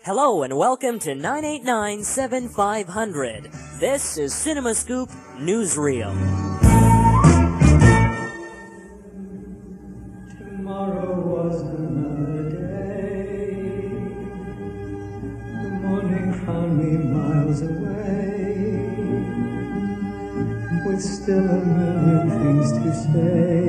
Hello and welcome to 989-7500. This is CinemaScoop Newsreel. Tomorrow was another day. The morning found me miles away, with still a million things to say.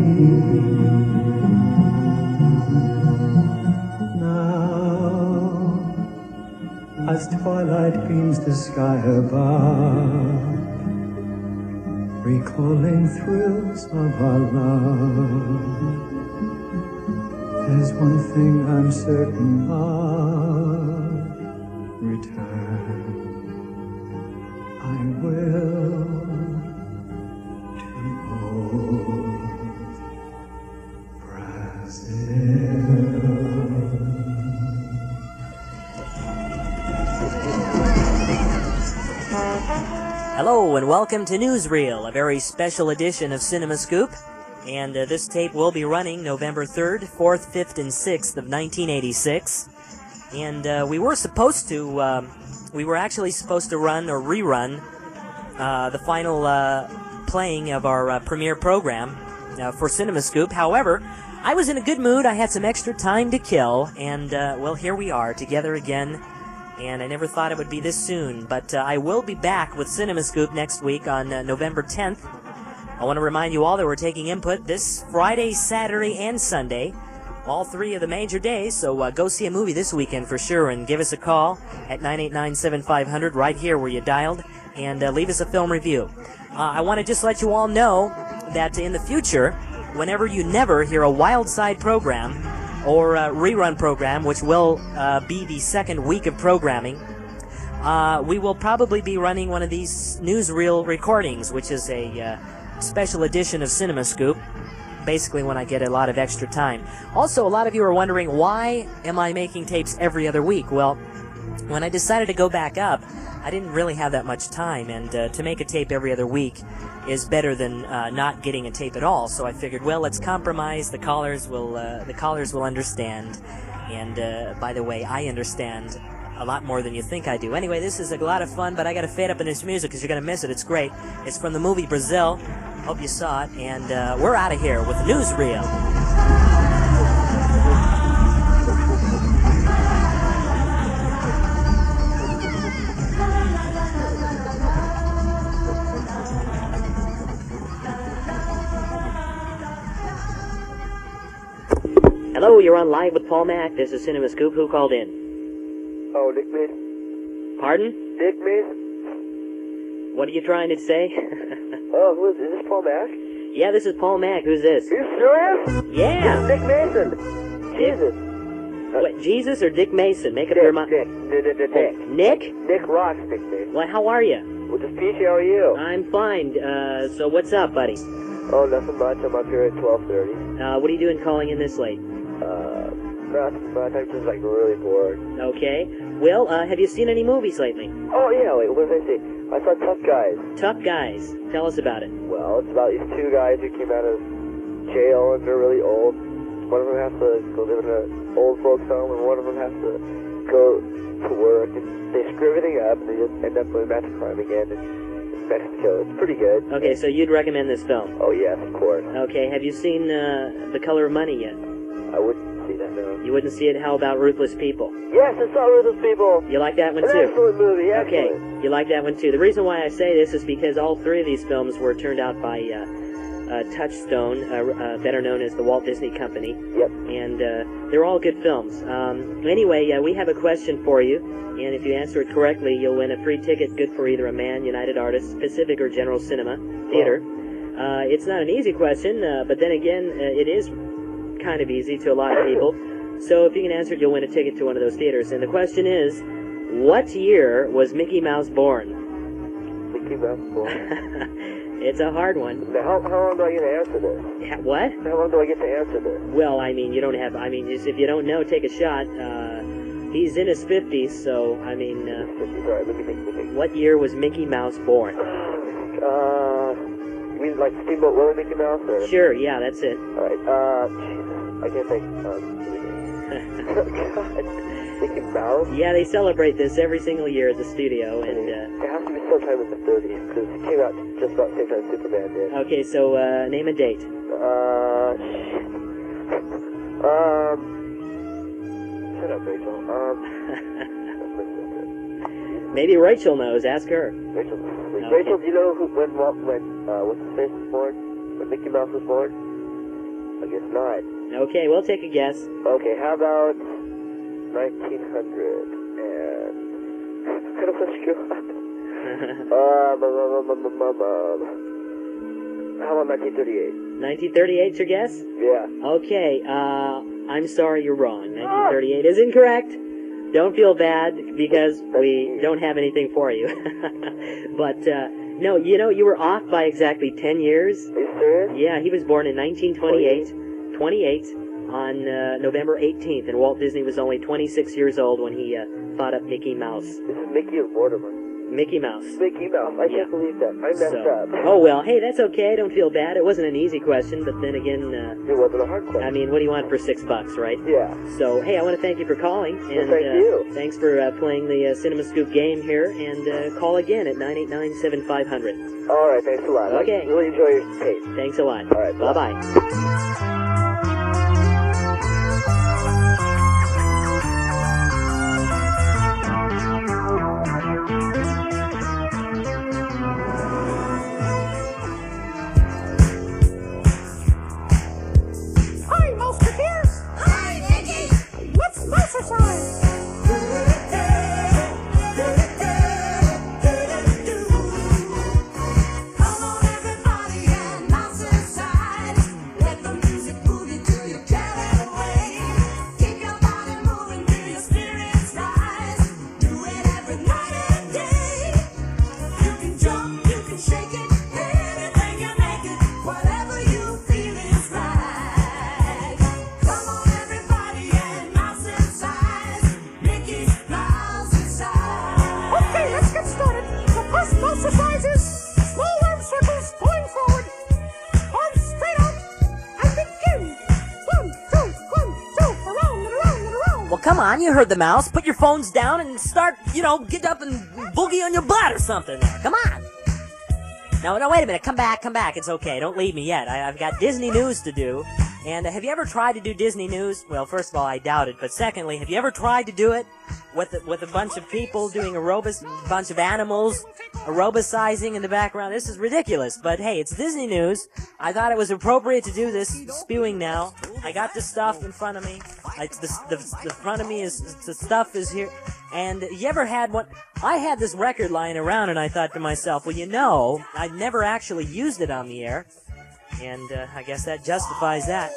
As twilight beams the sky above, recalling thrills of our love, there's one thing I'm certain of: return I will to old Brazil. Hello and welcome to Newsreel, a very special edition of CinemaScoop. And this tape will be running November 3rd, 4th, 5th, and 6th of 1986. And we were actually supposed to run or rerun the final playing of our premiere program for CinemaScoop. However, I was in a good mood, I had some extra time to kill, and well, here we are, together again. And I never thought it would be this soon, but I will be back with CinemaScoop next week on November 10th. I want to remind you all that we're taking input this Friday, Saturday, and Sunday, all three of the major days, so go see a movie this weekend for sure, and give us a call at 989-7500 right here where you dialed, and leave us a film review. I want to just let you all know that in the future, whenever you never hear a Wild Side program, or a rerun program, which will be the second week of programming, we will probably be running one of these newsreel recordings, which is a special edition of CinemaScoop, basically when I get a lot of extra time. Also, a lot of you are wondering, why am I making tapes every other week? Well, when I decided to go back up, I didn't really have that much time, and to make a tape every other week is better than not getting a tape at all. So I figured, well, let's compromise. The callers will understand. And by the way, I understand a lot more than you think I do. Anyway, this is a lot of fun, but I got to fade up in this music because you're gonna miss it. It's great. It's from the movie Brazil. Hope you saw it. And we're out of here with Newsreel. Hello, you're on Live with Paul Mack. This is CinemaScoop. Who called in? Oh, Dick Mason. Pardon? Dick Mason. What are you trying to say? Oh, is this Paul Mack? Yeah, this is Paul Mack. Who's this? Are you serious? Yeah. Dick Mason. Jesus. What, Jesus or Dick Mason? Make up your mind. Dick. Nick? Dick rocks, Dick Mason. Well, how are you? Well, just peachy, how are you? I'm fine. So what's up, buddy? Oh, nothing much. I'm up here at 12:30. What are you doing calling in this late? Nothing much. I'm just, really bored. Okay. Well, have you seen any movies lately? Oh, yeah, wait, what did I see? I saw Tough Guys. Tough Guys. Tell us about it. Well, it's about these two guys who came out of jail and they're really old. One of them has to go live in an old folks home, and one of them has to go to work, and they screw everything up, and they just end up going back to crime again, and Mexico. It's pretty good. Okay, so you'd recommend this film? Oh, yes, of course. Okay, have you seen The Color of Money yet? I wouldn't see that, no. You wouldn't see it? How about Ruthless People? Yes, I saw Ruthless People. You like that one An too? excellent movie, excellent. Okay, you like that one too. The reason why I say this is because all three of these films were turned out by Touchstone, better known as the Walt Disney Company. Yep. And they're all good films. Anyway, we have a question for you, and if you answer it correctly, you'll win a free ticket good for either a Mann, United Artists, Pacific, or General Cinema Theater. It's not an easy question, but then again, it is kind of easy to a lot of people. So if you can answer it, you'll win a ticket to one of those theaters. And the question is, what year was Mickey Mouse born? Mickey Mouse born? It's a hard one. Now, how long do I get to answer this? What? How long do I get to answer this? Well, I mean, you don't have... I mean, if you don't know, take a shot. He's in his 50s, so, I mean... 50s, all right, let me think. What year was Mickey Mouse born? You mean like Steamboat Willie Mickey Mouse? Or? Sure, yeah, that's it. All right, Jesus, I can't think. Mickey Mouse? Yeah, they celebrate this every single year at the studio, and It has to be sometime in the 30s, because it came out just about the same time Superman did. okay, so name a date. Shut up, Rachel. Maybe Rachel knows. Ask her. Rachel, Okay. Rachel, do you know when what's his face was born? When Mickey Mouse was born? I guess not. Okay, we'll take a guess. Okay, how about 1900 and I don't want to screw up. How about 1938? 1938's your guess? Yeah. Okay, I'm sorry, you're wrong. 1938 is incorrect. Don't feel bad because we don't have anything for you. But, no, you were off by exactly 10 years. Are you serious? Yeah, he was born in 1928 on November 18th, and Walt Disney was only 26 years old when he thought up Mickey Mouse. This is Mickey or Mortimer. Mickey Mouse. Mickey Mouse. I can't believe that. I messed up. Oh, well, hey, that's okay. Don't feel bad. It wasn't an easy question, but then again, It wasn't a hard question. I mean, what do you want for $6, right? Yeah. So, hey, I want to thank you for calling. And thank you. Thanks for playing the Cinema Scoop game here. And call again at 989-7500. All right, thanks a lot. Okay. I really enjoy your tape. Thanks a lot. All right, bye. Bye-bye. Hi, Mouseketeers! Hi, Mickey! What's Mousercise? Come on, everybody, and Mousercise. Let the music move you till you carry away. Keep your body moving till your spirits rise. Do it every night and day. You can jump, you can shake it, anything you make it. Whatever you feel is right. Come on, everybody, and Mousercise. Mickey's Mousercise. Okay, let's get started. The first Mousercise is small arm circles going forward. Arms straight out and begin. 1, 2, 1, 2, around and around and around. Well, come on, you heard the mouse. Put your phones down and start, get up and boogie on your butt or something there. Come on. No, wait a minute. Come back. It's okay. Don't leave me yet. I've got Disney news to do. And have you ever tried to do Disney news? Well, first of all, I doubt it. But secondly, have you ever tried to do it with a bunch of people doing aerobics, a bunch of animals aerobicizing in the background? This is ridiculous. But hey, it's Disney news. I thought it was appropriate to do this spewing now. I got the stuff in front of me. The front of me is, the stuff is here. And you ever had one? I had this record lying around and I thought to myself, well, I've never actually used it on the air. And I guess that justifies that.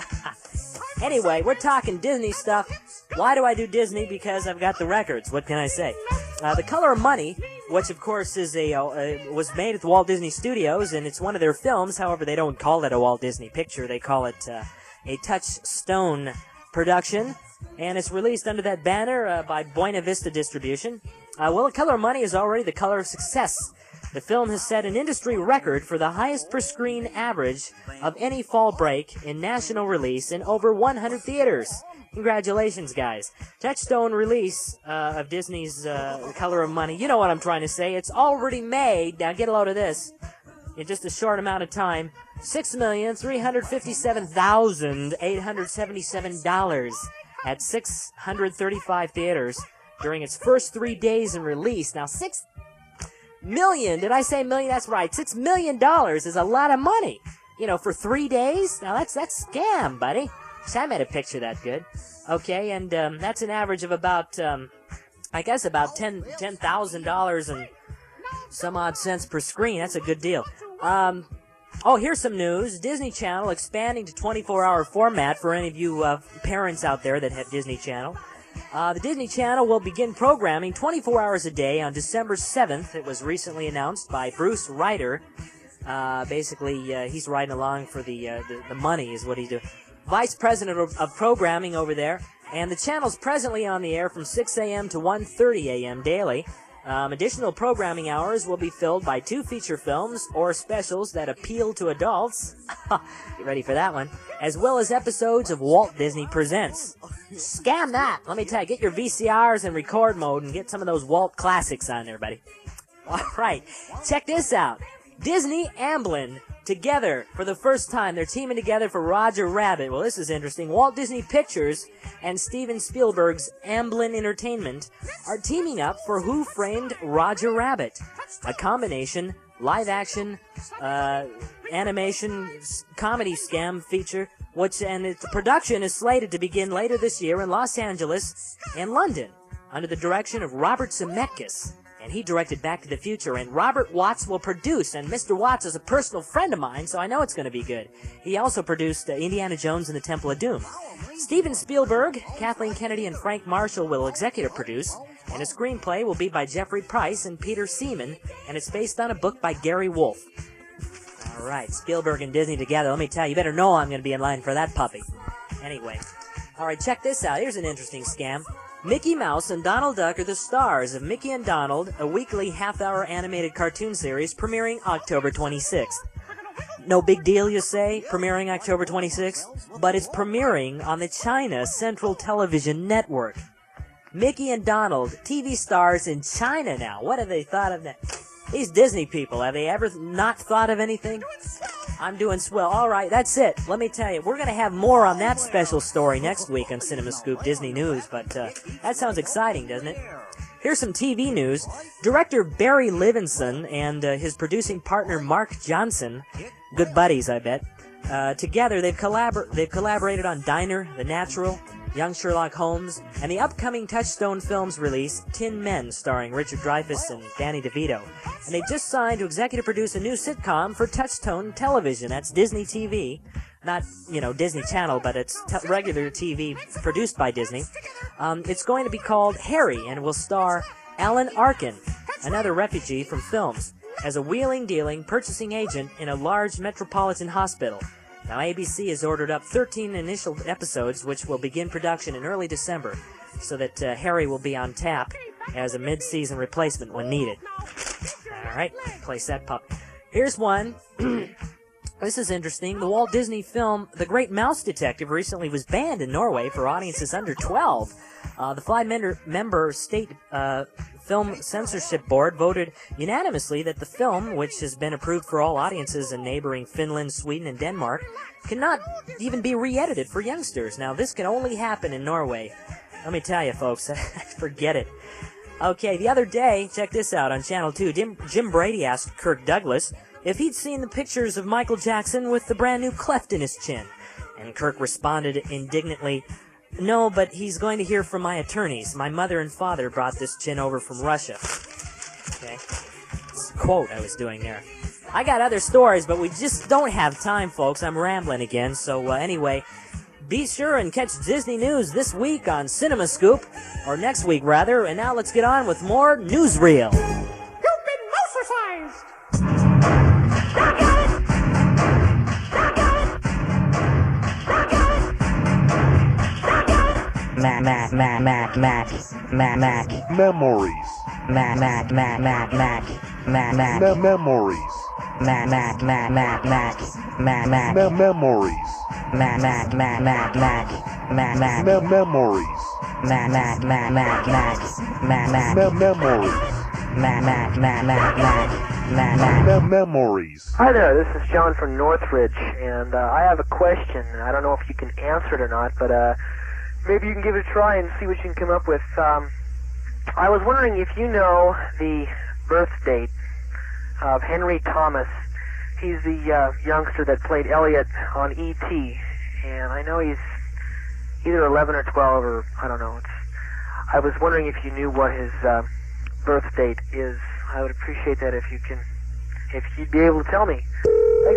Anyway, we're talking Disney stuff. Why do I do Disney? Because I've got the records. What can I say? The Color of Money, which of course is was made at the Walt Disney Studios, and it's one of their films. However, they don't call it a Walt Disney picture. They call it a Touchstone production, and it's released under that banner by Buena Vista Distribution. The Color of Money is already the color of success. The film has set an industry record for the highest per-screen average of any fall break in national release in over 100 theaters. Congratulations, guys. Touchstone release of Disney's Color of Money. You know what I'm trying to say. It's already made, now get a load of this, in just a short amount of time, $6,357,877 at 635 theaters during its first 3 days in release. Now, $6 million, did I say million? That's right. $6 million is a lot of money. For 3 days? Now, that's scam, buddy. Sam made a picture that good. Okay, and that's an average of about, I guess about $10,000 and some odd cents per screen. That's a good deal. Here's some news. Disney Channel expanding to 24-hour format for any of you parents out there that have Disney Channel. The Disney Channel will begin programming 24 hours a day on December 7th. It was recently announced by Bruce Ryder. He's riding along for the money is what he's doing. Vice President of Programming over there. And the channel's presently on the air from 6 a.m. to 1:30 a.m. daily. Additional programming hours will be filled by 2 feature films or specials that appeal to adults. Get ready for that one. As well as episodes of Walt Disney Presents. Scam that! Let me tell you, get your VCRs in record mode and get some of those Walt classics on there, buddy. Alright, check this out. Disney Amblin together for the first time. They're teaming together for Roger Rabbit. Well, this is interesting. Walt Disney Pictures and Steven Spielberg's Amblin Entertainment are teaming up for Who Framed Roger Rabbit, a combination live-action animation comedy scam feature, and its production is slated to begin later this year in Los Angeles and London under the direction of Robert Zemeckis. And he directed Back to the Future, and Robert Watts will produce, and Mr. Watts is a personal friend of mine, so I know it's going to be good. He also produced Indiana Jones and the Temple of Doom. Steven Spielberg, Kathleen Kennedy, and Frank Marshall will executive produce, and a screenplay will be by Jeffrey Price and Peter Seaman, and it's based on a book by Gary Wolfe. All right, Spielberg and Disney together. Let me tell you, you better know I'm going to be in line for that puppy. Anyway, all right, check this out. Here's an interesting scam. Mickey Mouse and Donald Duck are the stars of Mickey and Donald, a weekly half-hour animated cartoon series premiering October 26th. No big deal, you say, premiering October 26th? But it's premiering on the China Central Television Network. Mickey and Donald, TV stars in China now. What have they thought of that? These Disney people, have they ever not thought of anything? I'm doing swell. All right, that's it. Let me tell you, we're going to have more on that special story next week on Cinema Scoop Disney News, but that sounds exciting, doesn't it? Here's some TV news. Director Barry Levinson and his producing partner Mark Johnson, good buddies, I bet, together they've collaborated on Diner, The Natural, Young Sherlock Holmes, and the upcoming Touchstone Films release, Tin Men, starring Richard Dreyfuss and Danny DeVito. And they've just signed to executive produce a new sitcom for Touchstone Television. That's Disney TV. Not, Disney Channel, but it's regular TV produced by Disney. It's going to be called Harry, and will star Alan Arkin, another refugee from films, as a wheeling-dealing purchasing agent in a large metropolitan hospital. Now, ABC has ordered up 13 initial episodes, which will begin production in early December, so that Harry will be on tap as a mid-season replacement when needed. All right, place that pup. Here's one. This is interesting. The Walt Disney film The Great Mouse Detective recently was banned in Norway for audiences under 12. The five-member state film censorship board voted unanimously that the film, which has been approved for all audiences in neighboring Finland, Sweden, and Denmark, cannot even be re-edited for youngsters. Now, this can only happen in Norway. Let me tell you, folks, forget it. Okay, the other day, check this out, on Channel 2, Jim Brady asked Kirk Douglas if he'd seen the pictures of Michael Jackson with the brand new cleft in his chin. And Kirk responded indignantly, "No, but he's going to hear from my attorneys. My mother and father brought this chin over from Russia." Okay, it's a quote I was doing there. I got other stories, but we just don't have time, folks. I'm rambling again, so anyway, be sure and catch Disney News this week on Cinema Scoop, or next week, rather, and now let's get on with more Newsreel. You've been mousicized! Memories. Hi there, this is John from Northridge, and I have a question. I don't know if you can answer it or not, but maybe you can give it a try and see what you can come up with. I was wondering if you know the birth date of Henry Thomas. He's the youngster that played Elliot on E.T., and I know he's either 11 or 12, or I don't know. I was wondering if you knew what his birth date is. I would appreciate that if you'd be able to tell me. Thanks.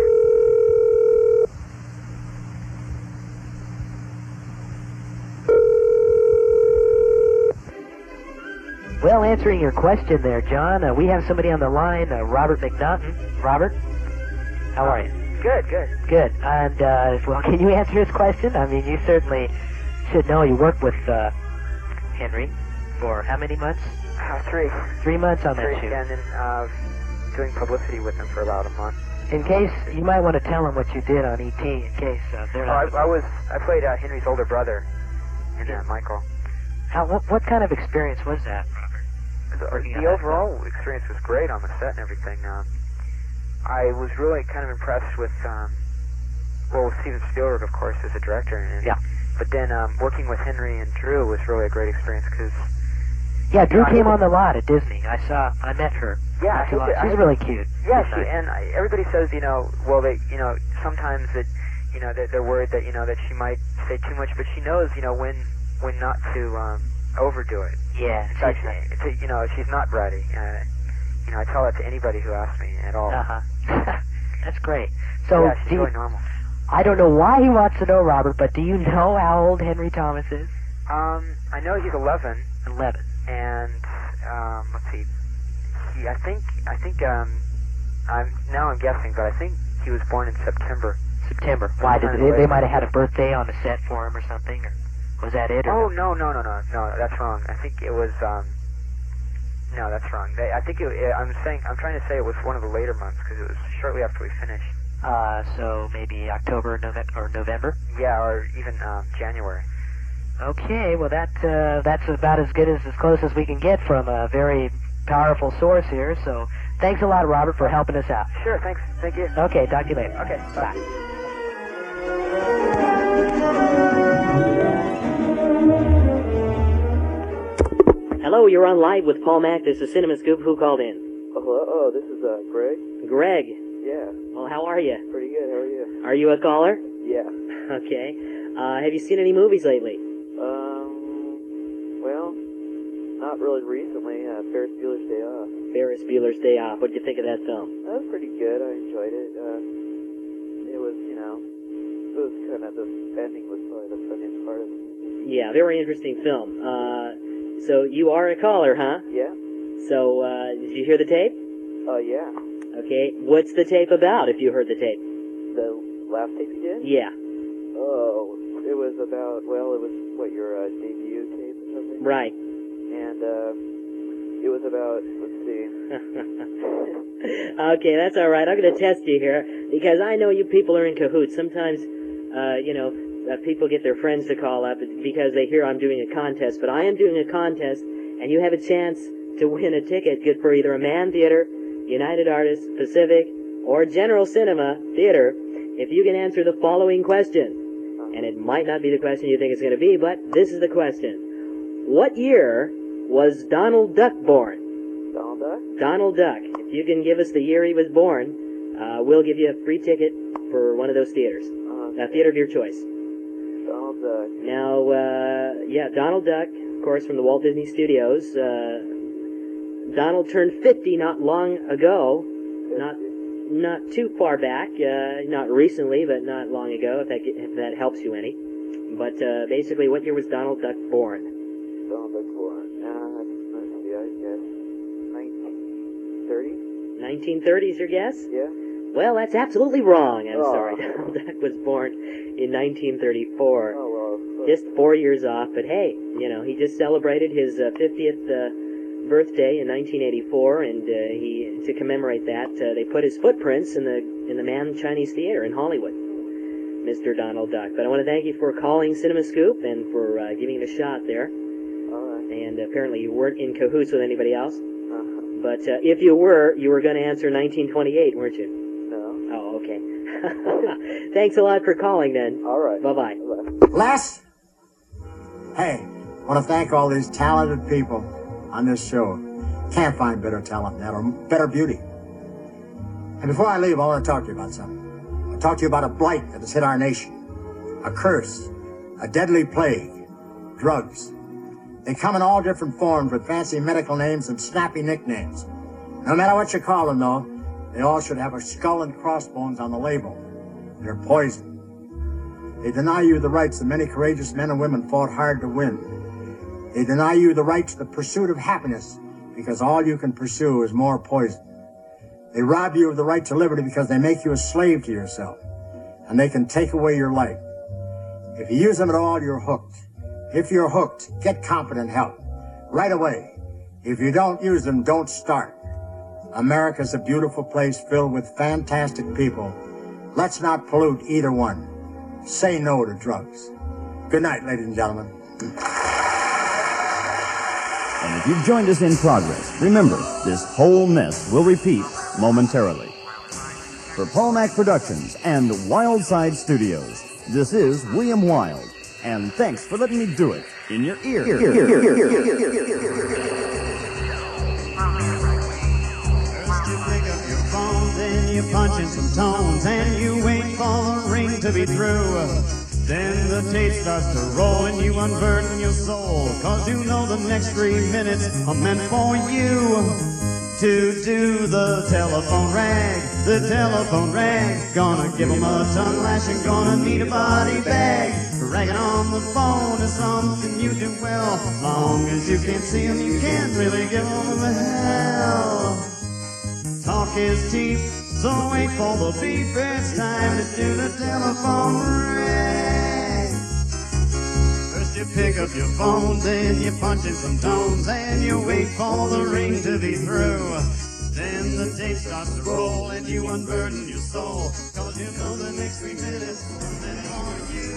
Well, answering your question there, John, we have somebody on the line, Robert McNaughton. Robert, how are you? Good. Good. And, well, can you answer his question? I mean, you certainly should know. You work with Henry. for how many months? 3. 3 months on that 3, shoot. and then doing publicity with them for about a month. In case, you might want to tell them what you did on E.T. in case they're not... I played Henry's older brother in Michael. What kind of experience was that, Robert? The overall experience was great on the set and everything. I was really kind of impressed with, with Steven Spielberg, of course, as a director. And, but then working with Henry and Drew was really a great experience because... Yeah, Drew came on the lot at Disney. I met her. Yeah, she's really cute. Yeah, everybody says, sometimes that, they're worried that, that she might say too much, but she knows, when not to overdo it. Yeah, in fact, she's not bratty. I tell that to anybody who asks me at all. That's great. So, yeah, she's really normal. I don't know why he wants to know, Robert, but do you know how old Henry Thomas is? I know he's 11. 11. And let's see. I'm guessing, but I think he was born in September. September. Why did they might have had a birthday on the set for him or something, or was that it? Or no, that's wrong. I think it was no, that's wrong. I'm trying to say it was one of the later months because it was shortly after we finished. So maybe October, November. Yeah, or even January. Okay, well that's about as close as we can get from a very powerful source here. So thanks a lot, Robert, for helping us out. Sure, thanks. Thank you. Okay, talk to you later. Okay, bye. Hello, you're on live with Paul Mack. This is Cinema Scoop. Who called in? Hello. Oh, this is Greg. Greg. Yeah. Well, how are you? Pretty good. How are you? Are you a caller? Yeah. Okay. Have you seen any movies lately? Well, not really recently. Ferris Bueller's Day Off. Ferris Bueller's Day Off. What did you think of that film? That was pretty good. I enjoyed it. It was, kind of, the ending was probably the funniest part of it. Yeah, very interesting film. So you are a caller, huh? Yeah. So, did you hear the tape? Yeah. Okay. What's the tape about, if you heard the tape? The last tape you did? Yeah. Oh, it was about, your debut tape or something? Right. And, it was about, let's see. Okay, that's all right. I'm going to test you here, because I know you people are in cahoots. Sometimes, people get their friends to call up because they hear I'm doing a contest, but I am doing a contest, and you have a chance to win a ticket good for either a Mann Theater, United Artists, Pacific, or General Cinema Theater if you can answer the following question. And it might not be the question you think it's going to be, but this is the question. What year was Donald Duck born? Donald Duck? Donald Duck. If you can give us the year he was born, we'll give you a free ticket for one of those theaters. A theater of your choice. Donald Duck. Now, Donald Duck, of course, from the Walt Disney Studios. Donald turned 50 not long ago. 50. Not too far back. Not recently, but not long ago, if that helps you any. But basically, what year was Donald Duck born? Donald Duck born. Let's see, I guess 1930? 1930 is your guess? Yeah. Well, that's absolutely wrong. I'm Oh. sorry. Donald Duck was born in 1934. Oh, well. Just 4 years off, but hey, he just celebrated his 50th birthday in 1984, and to commemorate that, they put his footprints in the Mann Chinese Theater in Hollywood, Mr. Donald Duck. But I want to thank you for calling Cinema Scoop and for giving it a shot there. All right. And apparently you weren't in cahoots with anybody else. But if you were going to answer 1928, weren't you? No. Oh, okay. Thanks a lot for calling, then. All right. Bye-bye. Bye-bye. Les? Hey, I want to thank all these talented people on this show. Can't find better talent than that, or better beauty. And before I leave, I want to talk to you about something. I want to talk to you about a blight that has hit our nation. A curse. A deadly plague. Drugs. They come in all different forms with fancy medical names and snappy nicknames. No matter what you call them, though, they all should have a skull and crossbones on the label. They're poison. They deny you the rights that many courageous men and women fought hard to win. They deny you the right to the pursuit of happiness because all you can pursue is more poison. They rob you of the right to liberty because they make you a slave to yourself, and they can take away your life. If you use them at all, you're hooked. If you're hooked, get competent help. right away. If you don't use them, don't start. America's a beautiful place filled with fantastic people. Let's not pollute either one. Say no to drugs. Good night, ladies and gentlemen. And if you've joined us in progress, remember, this whole mess will repeat momentarily. For Paul Mac Productions and Wildside Studios, this is William Wild. And thanks for letting me do it in your ear. Then you punch in some tones and you wait for the ring to be through. Then the tape starts to roll and you unburden your soul, 'cause you know the next 3 minutes are meant for you to do the telephone rag. The telephone rag, gonna give 'em a tongue lashing, gonna need a body bag. Ragging on the phone is something you do well. Long as you can't see 'em, you can't really give 'em the hell. Talk is cheap, so wait for the beep. It's time to do the telephone rag. First you pick up your phone, then you punch in some tones, and you wait for the ring to be through. Then the tape starts to roll, and you unburden your soul, 'cause you know the next 3 minutes is meant for you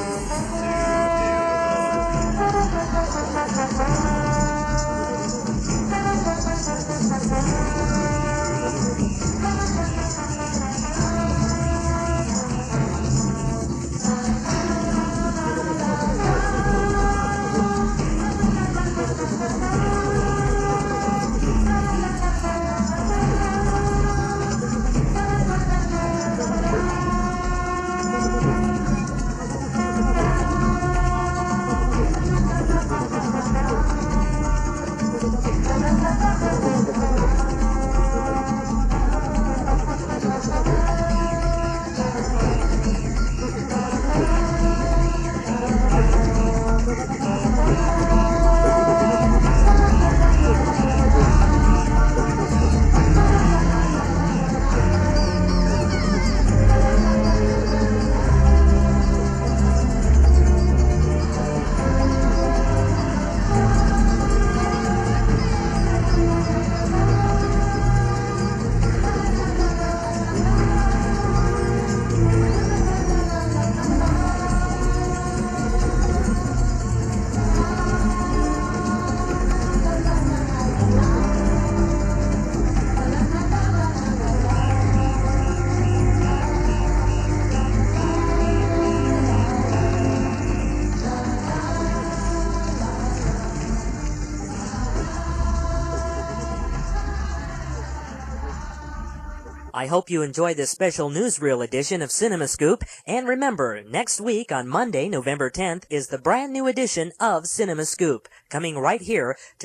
I hope you enjoyed this special newsreel edition of Cinema Scoop, and remember, next week on Monday, November 10th, is the brand new edition of Cinema Scoop, coming right here to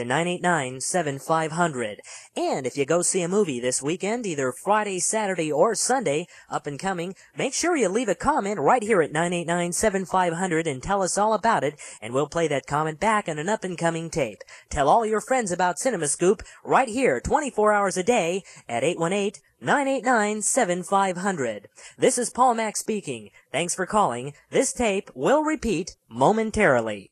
989-7500. And if you go see a movie this weekend, either Friday, Saturday, or Sunday, up and coming, make sure you leave a comment right here at 989-7500 and tell us all about it, and we'll play that comment back on an up-and-coming tape. Tell all your friends about Cinema Scoop right here, 24 hours a day, at 818-989-7500. This is Paul Mac speaking. Thanks for calling. This tape will repeat momentarily.